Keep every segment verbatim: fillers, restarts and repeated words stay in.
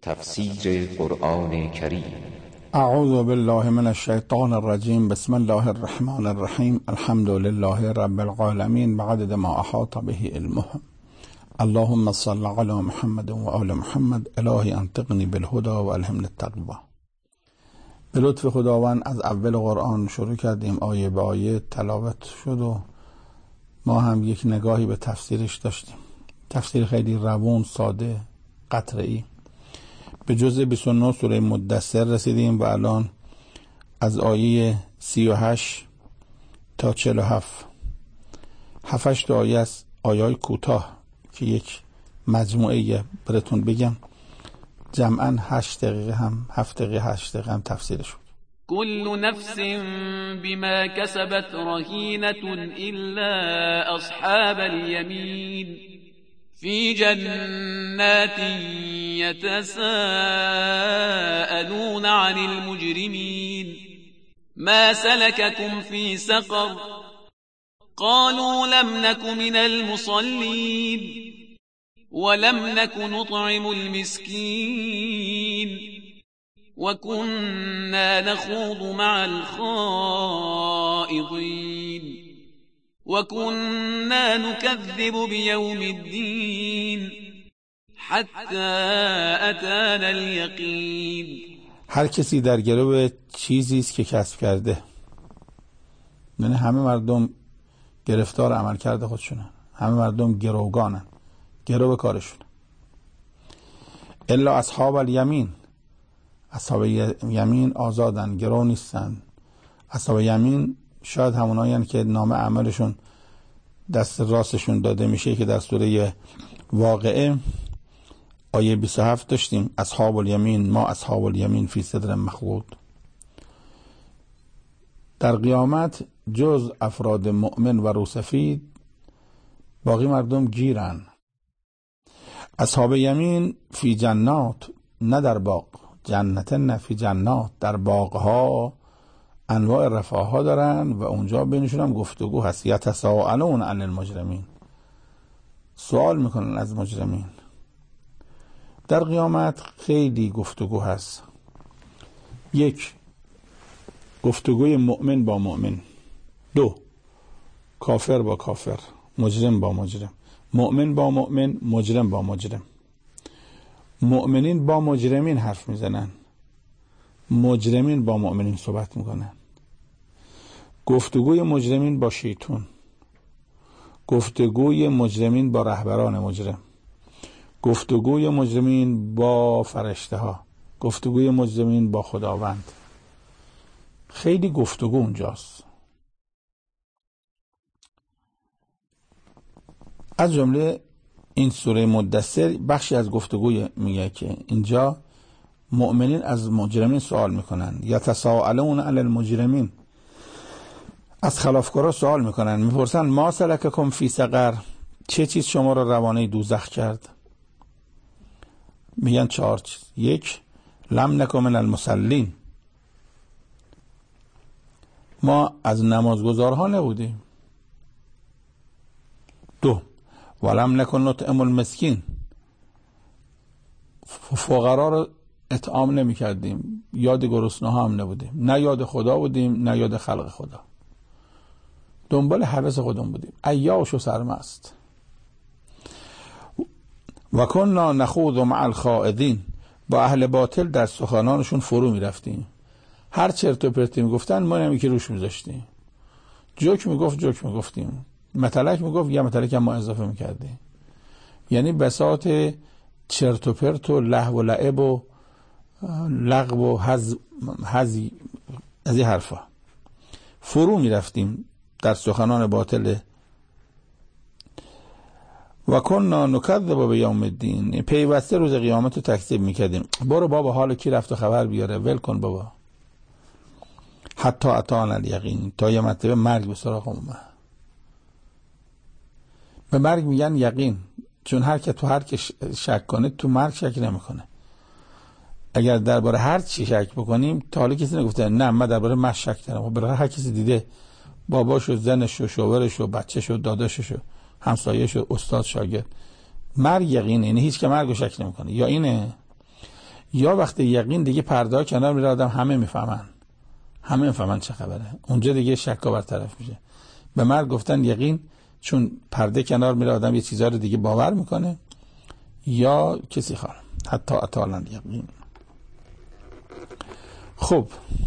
تفسیر قرآن کریم. اعوذ بالله من الشیطان الرجیم. بسم الله الرحمن الرحیم. الحمد لله رب العالمین بعدد ما احاط به علمه. اللهم صل علی محمد و آل محمد. الهی انطقنی بالهدى و الهمنی التقوی. به لطف خداوند از اول قرآن شروع کردیم، آیه به آیه تلاوت شد و ما هم یک نگاهی به تفسیرش داشتیم. تفسیر خیلی روون، ساده، قطعی. به جزء بیست و نه سوره مدثر رسیدیم و الان از آیه سی و هشت تا چهل و هفت هفت هشت آیه است، آیه کوتاه که یک مجموعه براتون بگم. جمعاً هشت دقیقه هم هفت دقیقه هشت دقیقه هم تفسیرش بود. كل نفس بما كسبت رهينة إلا أصحاب اليمين في جنات يتساءلون عن المجرمين ما سلككم في سقر قالوا لم نك من المصلين ولم نك نطعم المسكين وكنا نخوض مع الخائضين وكنا نكذب بيوم الدين حتى أتانا اليقين. هر کسی در گرو چیزی است که کسب کرده، یعنی همه مردم گرفتار عمل کرده خودشونن، همه مردم گروگانن، گرو کارشون. الا اصحاب الیمین، اصحاب یمین آزادن، گرو نیستن. اصحاب یمین شاید همونایین که نام عملشون دست راستشون داده میشه که در سوره واقعه آیه بیست و هفت داشتیم. اصحاب الیمین ما اصحاب الیمین فی صدر مخضود. در قیامت جز افراد مؤمن و روسفید باقی مردم گیرن. اصحاب یمین فی جنات، نه در باغ، جنت نه، فی جنات، در باغها انواع رفاه ها دارن و اونجا بینشون هم گفتگو هست. یتساءلون عن المجرمین، سوال میکنن از مجرمین. در قیامت خیلی گفتگو هست. یک، گفتگوی مؤمن با مؤمن. دو، کافر با کافر، مجرم با مجرم، مؤمن با مؤمن، مجرم با مجرم. مؤمنین با مجرمین حرف میزنن، مجرمین با مؤمنین صحبت میکنن. گفتگوی مجرمین با شیطان، گفتگوی مجرمین با رهبران مجرم، گفتگوی مجرمین با فرشته ها، گفتگوی مجرمین با خداوند. خیلی گفتگو اونجاست. از جمله این سوره مدثر بخشی از گفتگوی میگه که اینجا مؤمنین از مجرمین سوال میکنن. یتساءلون علی المجرمین، از خلافکارا سوال میکنن، میپرسن ما سلککم فی سقر، چه چیز شما را روانه دوزخ کرد؟ میگن چهار چیز. یک، لم نکن من المصلین، ما از نمازگزارها نبودیم. دو، ولم نکن نطعم المسکین، فقرا رو اطعام نمی کردیم، یاد گرسنه ها هم نبودیم، نه یاد خدا بودیم نه یاد خلق خدا، دنبال هوس خودمون بودیم، عیاش و سرمست. و کنا نخوض مع الخائضین، با اهل باطل در سخنانشون فرو می رفتیم. هر چرت و پرتی می گفتن ما نمی که روش می داشتیم. جوک می گفت جوک می گفتیم، متلک می گفت یا متلک هم ما اضافه می کردیم. یعنی بساط چرت و پرت و لهو و لعب و لغو و هز هزی از این حرفا فرو می رفتیم در سخنان باطل. و کنا نکذب بیوم الدین، پیوسته روز قیامت رو تکذیب میکردیم. برو بابا حال کی رفت و خبر بیاره، ول کن بابا. حتی اتانا الیقین، تا یه مرتبه مرگ به سراغمون اومد. به مرگ میگن یقین، چون هر که تو هر که شک کنه تو مرگ شک نمیکنه. اگر درباره هر چی شک بکنیم، تا حالا کسی نگفته نه من درباره من شک دارم. برای هر کسی دیده باباشو، زنشو، شوهرشو، بچه‌شو، داداششو، همسایه‌شو، استاد، شاگرد. مرگ یقینه، یعنی هیچ که مرگو شک نمیکنه. یا اینه یا وقتی یقین دیگه پرده کنار میره، آدم همه میفهمن، همه میفهمن چه خبره، اونجا دیگه شکا برطرف میشه. به مرد گفتن یقین چون پرده کنار میره، آدم یه چیزا رو دیگه باور میکنه. یا کسی خواهد حتی اطالن یقین. خب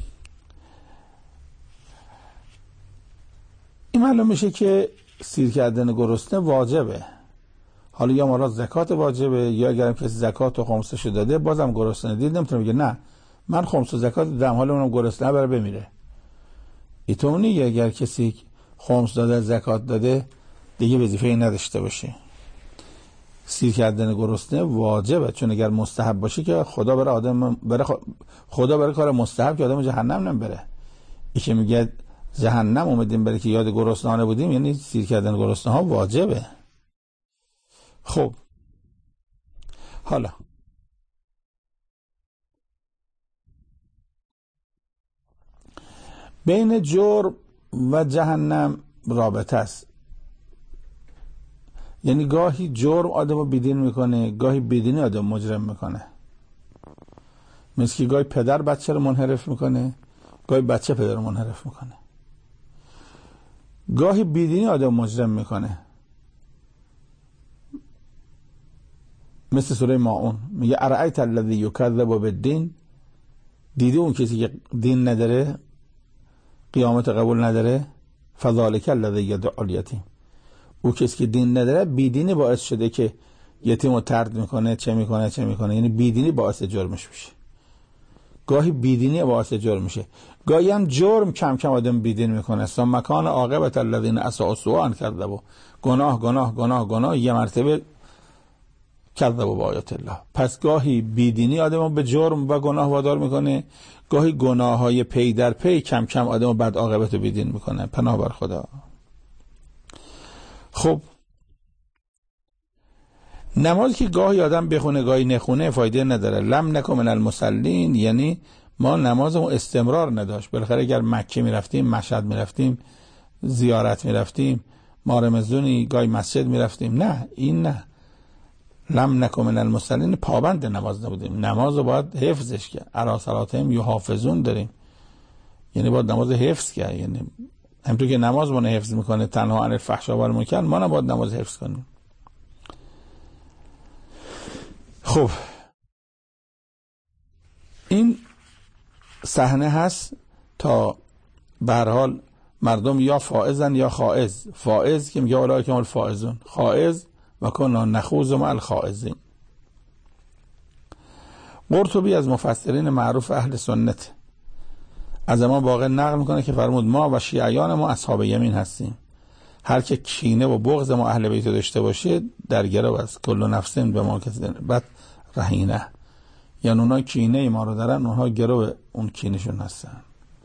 این معلوم میشه که سیر کردن گرسنه واجبه. حالا یا مراد زکات واجبه، یا اگرم کسی زکات و خمسشو داده بازم گرسنه دید، نمیتونه بگه نه من خمس و زکات دادم حالا اونم گرسنه بره بمیره. ایتونی اگر کسی خمس داده زکات داده دیگه وظیفه‌ای نداشته باشه. سیر کردن گرسنه واجبه، چون اگر مستحب باشه که خدا بره آدم بره خدا بره کار مستحب که آدم جهنم نمیبره. این که میگه جهنم اومدیم بره که یاد گرسنه‌ها بودیم، یعنی سیر کردن گرسنه ها واجبه. خب حالا بین جرم و جهنم رابطه است. یعنی گاهی جرم آدم رو بیدین میکنه، گاهی بیدینی آدم مجرم میکنه. مثل که گاهی پدر بچه رو منحرف میکنه، گاهی بچه پدر رو منحرف میکنه. گاهی بیدینی آدم مجرم میکنه. مثل سوره ماعون میگه ارأیت الذی یکذب بالدین، دیدی اون کسی که دین نداره، قیامت قبول نداره، فذلک الذی یدعو الیتیم، او کسی که دین نداره بیدینی باعث شده که یتیم رو طرد میکنه، چه میکنه چه میکنه، یعنی بیدینی باعث جرمش میشه. گاهی بیدینی باعث جرم میشه، گاهی هم جرم کم کم آدم بیدین میکنه. ثم کان عاقبت الذین اساءوا سوءا کذبوا، گناه گناه گناه گناه یه مرتبه کذبوا بآیات الله. پس گاهی بیدینی آدمو به جرم و گناه وادار میکنه، گاهی گناههای پی در پی کم کم آدمو بد عاقبت بیدین میکنه. پناه بر خدا. خب نماز که گاهی آدم بخونه گاهی نخونه فایده نداره. لم نکن من المصلین، یعنی ما نمازمون استمرار نداشت. بالاخره اگر مکه میرفتیم، مشهد میرفتیم، زیارت میرفتیم، مارمزونی گاهی مسجد میرفتیم، نه این نه. لم نکن من المصلین پابند نماز نبودیم. نماز رو باید حفظش کرد. علی صلاتهم یحافظون داریم، یعنی باید نماز حفظ کرد. یعنی همونطور که نماز ما حفظ میکنه تنها عن الفحشاء و المنکر، ما هم باید نماز حفظ کنیم. خب این صحنه هست تا به هر حال مردم یا فائزن یا خائز. فائز که میگه اولئک هم الفائزون، خائز و کنا نخوض مع الخائضین. قرطبی از مفسرین معروف اهل سنت از امام باقر نقل میکنه که فرمود ما و شیعیان ما اصحاب یمین هستیم. هر که کینه و بغض ما اهل بیت داشته باشه در گرو است. کل نفس به ما کسب بعد رهینه، یعنی اونها کینه ما رو دارن، اونها گرو اون کینشون هستن.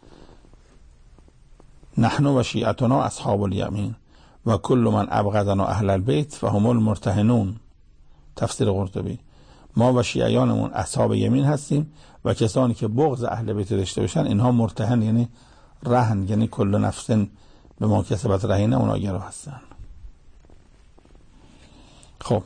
نحن و شیعتنا اصحاب الیمین و کل من ابغضنا اهل البیت فهم المرتهنون. تفسیر قرطبی. ما و شیعیانمون اصحاب یمین هستیم و کسانی که بغض اهل بیت داشته باشن اینها مرتهن، یعنی رهن، یعنی کل نفس به ما کسبت رهینه، اونها گرو هستن. خب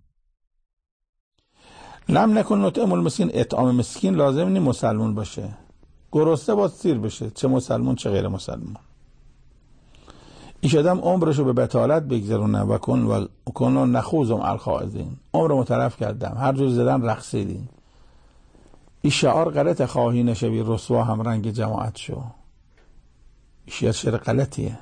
لم نکن نطعم المسکین، اطعام مسکین لازم نی مسلمون باشه، گرسنه باید سیر بشه، چه مسلمون چه غیر مسلمون. ایش آدم عمرشو به بطالت بگذرونه و کن و کن نخوضم الخائضین، عمرمو طرف کردم، هر جور زدن رقصیدین. این شعار غلط، خواهی نشوی رسوا هم رنگ جماعت شو. این شعر غلطیه.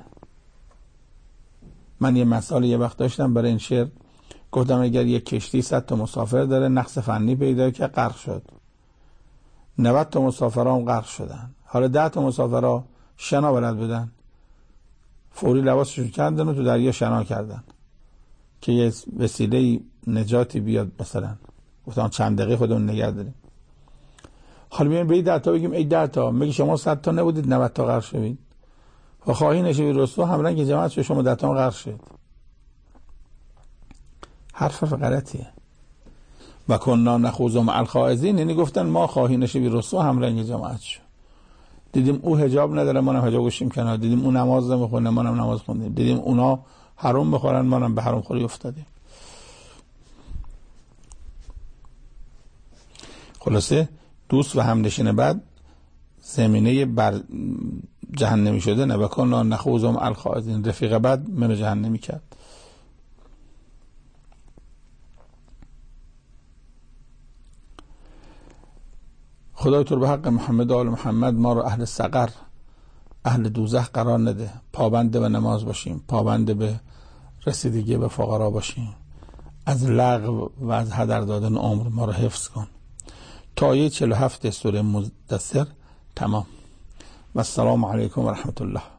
من یه مسئله یه وقت داشتم برای این شعر، گفتم اگر یک کشتی صد تا مسافر داره، نقص فنی پیدا که غرق شد، نود تا مسافرها هم غرق شدن، حالا ده تا مسافرها شنا بلد بودن، فوری لباسشون کردن و تو دریا شنا کردن که یه وسیله نجاتی بیاد مثلا. گفتم چند دقیقه خودمون نگه داریم. حالا میگیم به این ده تا بگیم ای ده تا، میگه شما صد تا نبودید نود تا غرق شدید. و خواهی نشوی رسوا هم رنگ جماعت شو، شما ده تا غرق شد. حرف غلطیه. و کنا نخوض مع الخائضین، یعنی گفتن ما خواهی نشوی رسوا هم رنگ جماعت شو. دیدیم او حجاب نداره، ما هم حجاب گشتیم کنار. دیدیم اون نماز نمیخونه، ما هم نماز خوندیم. دیدیم اونا حرام بخورن، ما هم به حرام خوری افتادیم. خلاصه دوست و همنشین بعد زمینه بر جهنمی شده نه بکن نخوزم الخائزین، رفیق بعد من جهنمی کرد. خدای تو به حق محمد و آل محمد ما رو اهل سقر، اهل دوزخ قرار نده. پابند به نماز باشیم، پابند به رسیدگی به فقرا باشیم، از لغو و از هدر دادن عمر ما رو حفظ کن. تا آیه چهل و هفت سوره مدثر تمام. و السلام علیکم و رحمت الله.